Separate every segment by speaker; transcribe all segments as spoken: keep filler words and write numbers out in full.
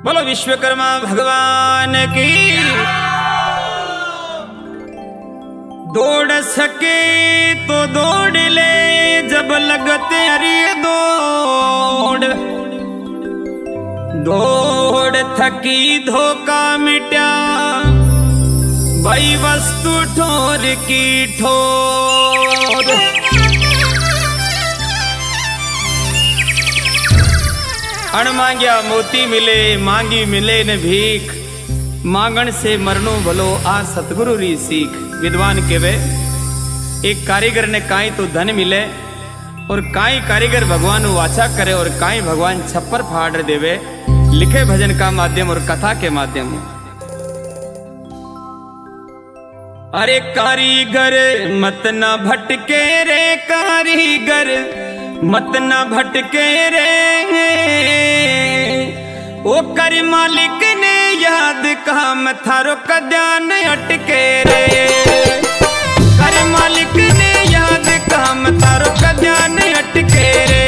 Speaker 1: बोलो विश्वकर्मा भगवान की। दौड़ सके तो दौड़ ले जब लगते अरे दौड़, दौड़ थकी धोखा मिटा भाई वस्तु ठोर की ठोर। अण मांग्या मोती मिले मांगी मिले न भीख, मांगण से मरनो भलो आ सतगुरु री सीख। विद्वान केवे एक कारीगर ने काई तो धन मिले और काई कारीगर भगवान वाचा करे और काई भगवान छप्पर फाड़ देवे, लिखे भजन का माध्यम और कथा के माध्यम। अरे कारीगर मत न भटके रे, कारीगर मत न भटके रे, ओ कर मालिक ने याद काम थारो कद्यान अटके रे, कर मालिक ने याद काम थारो कद्यान अटके रे।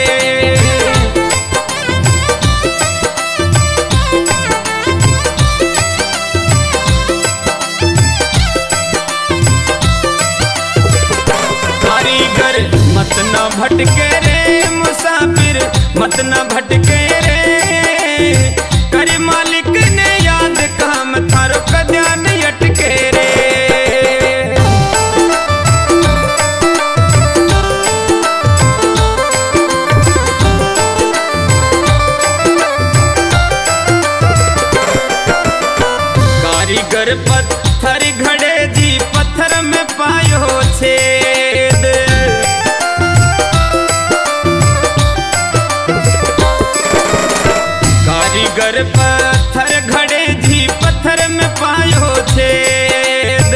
Speaker 1: कारीगर मत न भटके रे, मुसाफिर मत न भटके रे, कर मालिक ने याद काम थारो कद्यान अटके रे। कारीगर पत्थर घड़े जी पत्थर में पायो छेद, कारीगर पत्थर घड़े जी पत्थर में पायो छेद।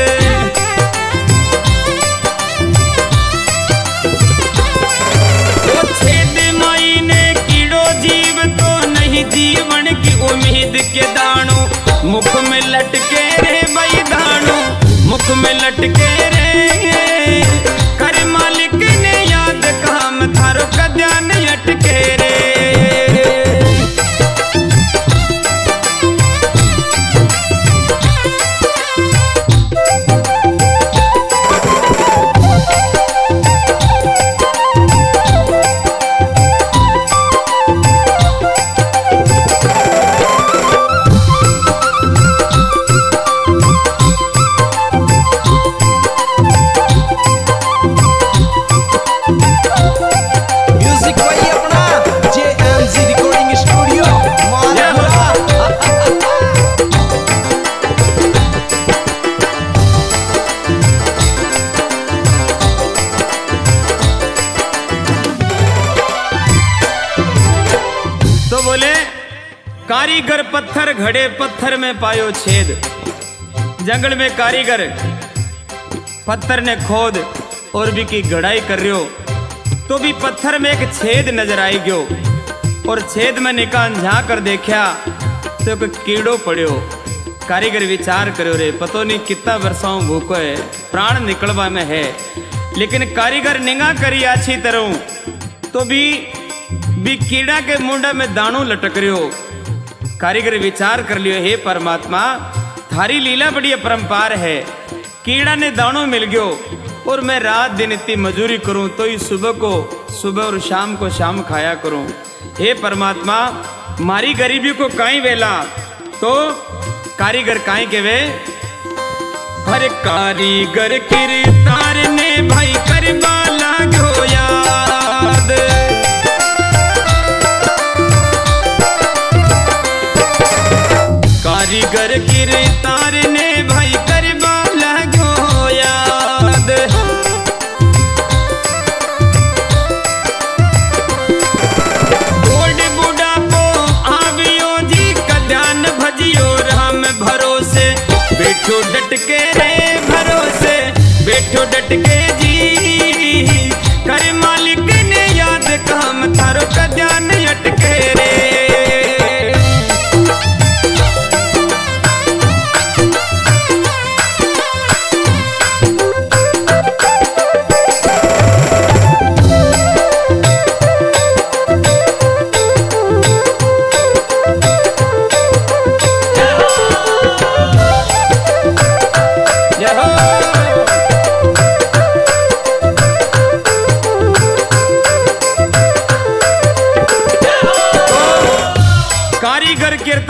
Speaker 1: वो छेद माई ने कीड़ो जीव तो नहीं जीवन की उम्मीद के दानों, मुख में लटके रे भाई दानों, मुख में लटके रे, कर मालिक ने याद काम थारो कद्यान अटके रे। कारीगर पत्थर घड़े पत्थर में पायो छेद। जंगल में कारीगर पत्थर ने खोद और भी की गढ़ाई कर रहे हो तो भी पत्थर में एक छेद नजर आई गयो, और छेद में निकान झांक कर देखा तो एक कीड़ो पड़ो। कारीगर विचार करो रे पतो नहीं कितना वर्षों भूखो है, प्राण निकलवा में है, लेकिन कारीगर निगाह करी अच्छी तरह तो भी भी कीड़ा के मुंडा में दानों लटक रहे। कारीगर विचार कर लियो हे परमात्मा थारी लीला बड़ी अपरंपार है, कीड़ा ने दानों मिल गयो और मैं रात दिन इतनी मजूरी करूं तो ही सुबह को सुबह और शाम को शाम खाया करूं। हे परमात्मा मारी गरीबी को काई वेला, तो कारीगर काई के वे हर कारीगर किरदार ने भाई करबा लागो याद, कारीगर किरदार ने भाई करबा लागो याद। बूढ़ बुढ़ापो आवियो जी कद्यान भजियो राम भरोसे, बैठो डटके रे भरोसे, बैठो डटके जी, कर मालिक ने याद काम थारो कद्यान अटके रे।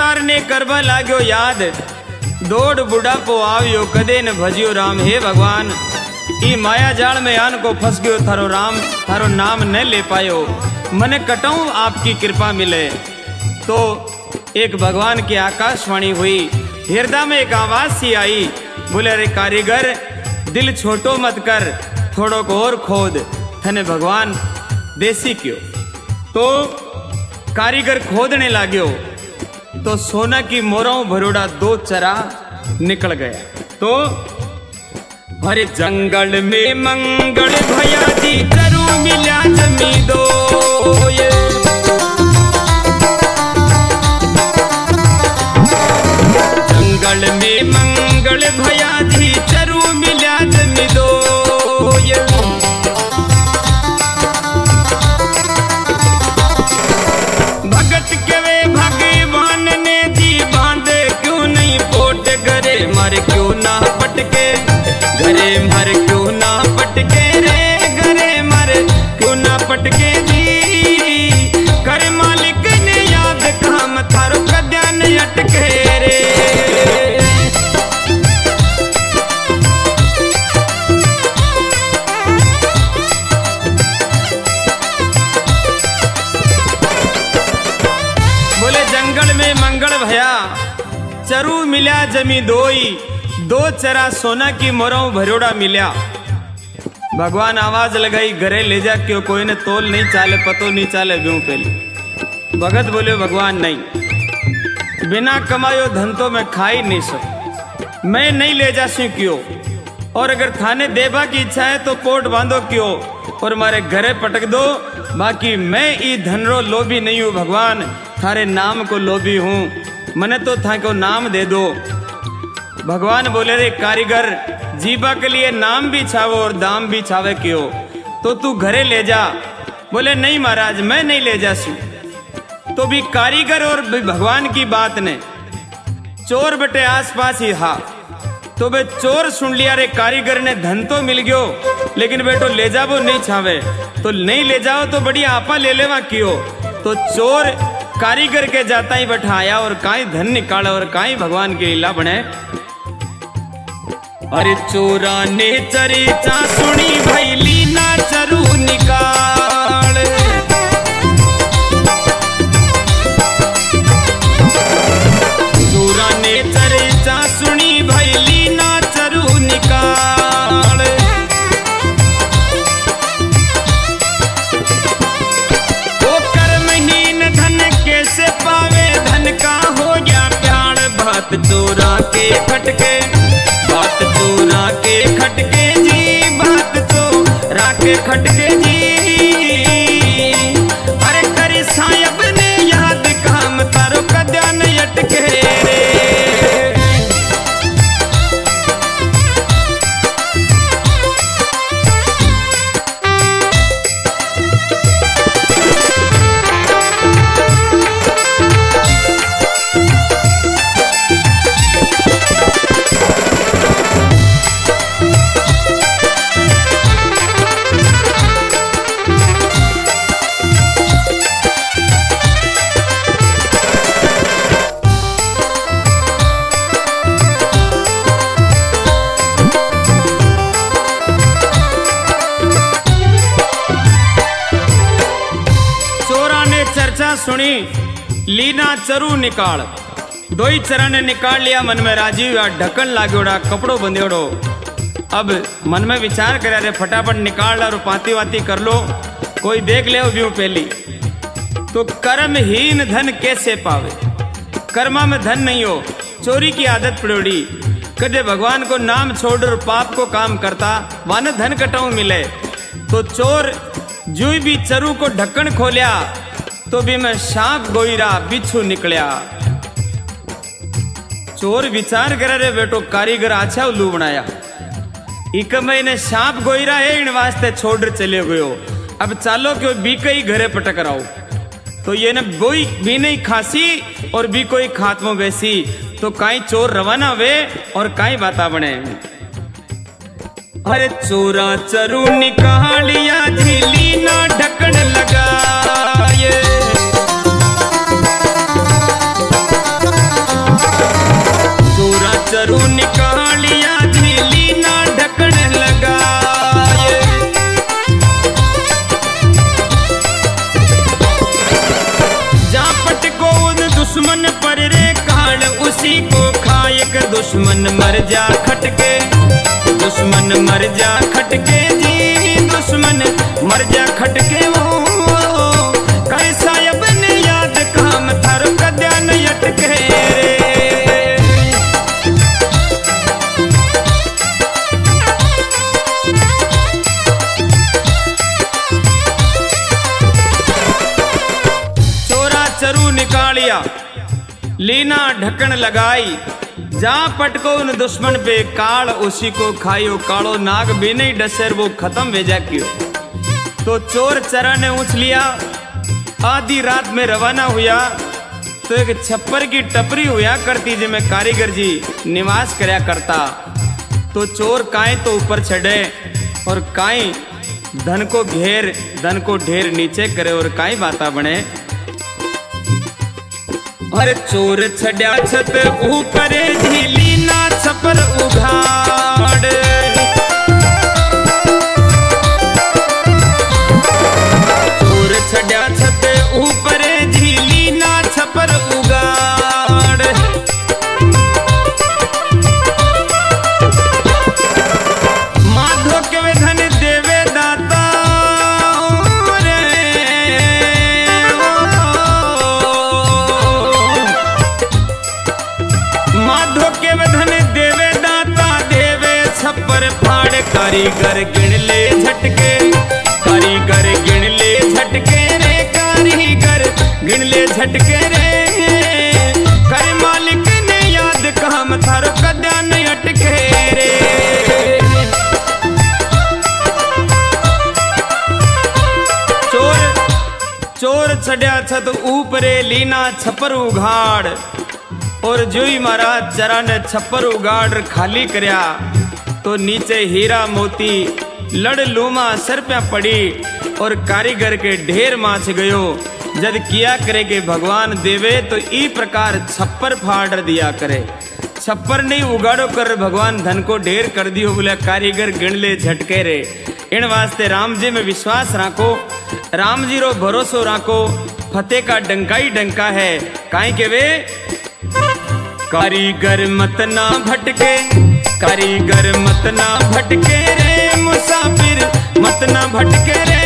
Speaker 1: सरकार ने करवा लाग्यो याद, दौड़ बुढ़ापो आवियो कदे न भजियो राम। हे भगवान, ई माया जाल में आन को फंस गयो थारो राम, थारो नाम न ले पायो, मने कटाऊं आपकी कृपा मिले। तो एक भगवान की आकाशवाणी हुई, हृदय में एक आवाज सी आई, बोले अरे कारीगर दिल छोटो मत कर, थोड़ो को और खोद, थने भगवान देसी क्यों। तो कारीगर खोदने लाग्यो तो सोना की मोराओं भरोड़ा दो चरा निकल गया। तो हरे जंगल में मंगल भया जी चरू मिला जमी दो ये। जंगल में मंगल भया जी चरू मिला जमी दो ये। भगत के वे भगवान ने जी बांधे क्यों नहीं पोट, घरे मर क्यों ना पटके, घरे मर क्यों ना पटके रे, घरे मर क्यों ना पटके जी। कर मालिक ने याद काम थारो कद्या ने अटके रे। बोले जंगल में मंगल भया चरू मिला जमी दोई, दो चरा सोना की मोराओं भरोड़ा मिल्या। भगवान आवाज लगाई घरे ले जा, क्यों कोई ने तोल नहीं चाले, पतो नहीं चाले ब्यूं पहले। भगत बोले भगवान नहीं, बिना कमायो धन तो मैं खा ही नहीं सक, मैं नहीं ले जा सी क्यों। और अगर थाने देवा की इच्छा है तो पोट बांधो क्यों और मारे घरे पटक दो, बाकी मैं ई धनरो लोभी नहीं हूँ भगवान, थारे नाम को लोभी हूँ, मने तो था को नाम दे दो। भगवान बोले रे कारीगर जीवा के लिए नाम भी छावो और दाम भी छावे क्यों, तो तू घरे ले जा। बोले नहीं महाराज मैं नहीं ले जा सू। तो भी कारीगर और भी भगवान की बात ने चोर बटे आसपास ही हा, तो बे चोर सुन लिया रे कारीगर ने धन तो मिल गयो, लेकिन बेटो ले जाओ नहीं छावे, तो नहीं ले जाओ तो बढ़िया आपा ले लेवा क्यों। तो चोर कारीगर के जाता ही बैठाया और काई धन निकाला और काई भगवान की लीला बने। अरे चोरा ने चरिचा सुनी भाई लीना चरू निकाल। चोरा ने चरिचा सुनी भाई लीना चरू निकाल। वो कर्महीन धन कैसे पावे, धन का हो गया प्यार, बात चोरा के खटके, बात चोरा के खटके जी, बात चोरा के खटके जी। अरे करी साहब ने याद काम तारो कद्या नहीं अटके रे। सुनी लीना चरू निकाल, दो ही चरा ने निकाल लिया, मन में राजी हुआ, ढक्कन लागोड़ा कपड़ो बंधेड़ो। अब मन में विचार करे रे फटाफट निकाल और पाती वाती कर लो, कोई देख ले व्यू पहली। तो कर्महीन धन कैसे पावे, कर्मा में धन नहीं हो, चोरी की आदत पड़ोड़ी, कदे भगवान को नाम छोड़ और पाप को काम करता, वान धन कटाऊ मिले। तो चोर जू भी चरू को ढक्कन खोलिया तो भी मैं सांप गोईरा बिच्छू निकलिया। चोर विचार करे रे बेटो कारीगर अच्छा उल्लू बनाया, इक महीने सांप गोईरा है इन वास्ते छोड़ चले गयो, अब चालो क्यों बी कई घरे पटक रहा हो। तो ये न गोई भी नहीं खासी और भी कोई खात्मो वैसी, तो काई चोर रवाना वे और काई बाता बने। अरे चोरा चरू निकालिया झीली ना ढक्कन लगा ये। दुश्मन मर जा खटके, दुश्मन मर जा खटके जी, दुश्मन मर जा खटके वो कैसा अपने याद काम थारो कद्या न अटके रे। चोरा चरू निकालिया, लीना ढक्कन लगाई, जा पटको उन दुश्मन पे काल उसी को खायो, कालो नाग भी नहीं डसर वो खत्म भेजा क्यों। तो चोर चरा ने उछ लिया, आधी रात में रवाना हुआ तो एक छप्पर की टपरी हुआ करती जिसमें कारीगर जी निवास करया करता। तो चोर काए तो ऊपर चढ़े और काई धन को घेर धन को ढेर नीचे करे और काई बाता बने। अरे चोर छड्या छत ऊपर झीली ना छपर उघाड़, चोर छड्या छत ऊपर झीली ना छपर उघाड़। माधो के धन देवे दाता कारीगर गिन ले झटके, कारीगर गिन ले झटके रे, कारीगर गिन ले झटके रे, कर मालिक ने याद काम थारो कद्या न अटके रे। चोर चोर छड्या छत ऊपरे लीना छपर उघाड़, और जोई महाराज चरा ने छपर उगाड़ खाली करया तो नीचे हीरा मोती लड़ लूमा सर पे पड़ी और कारीगर के ढेर माच गयो। जद किया करे के भगवान देवे तो ई प्रकार छप्पर फाड़ दिया करे, छप्पर नहीं उगाड़ो कर भगवान धन को ढेर कर दियो, बोले कारीगर गिन ले झटके रे। इन वास्ते राम जी में विश्वास राखो, राम जी रो भरोसो राखो, फतेह का डंका ही डंका है। काई के वे कारीगर मत ना भटके, कारीगर मत ना भटके रे, मुसाफिर मत ना भटके रे।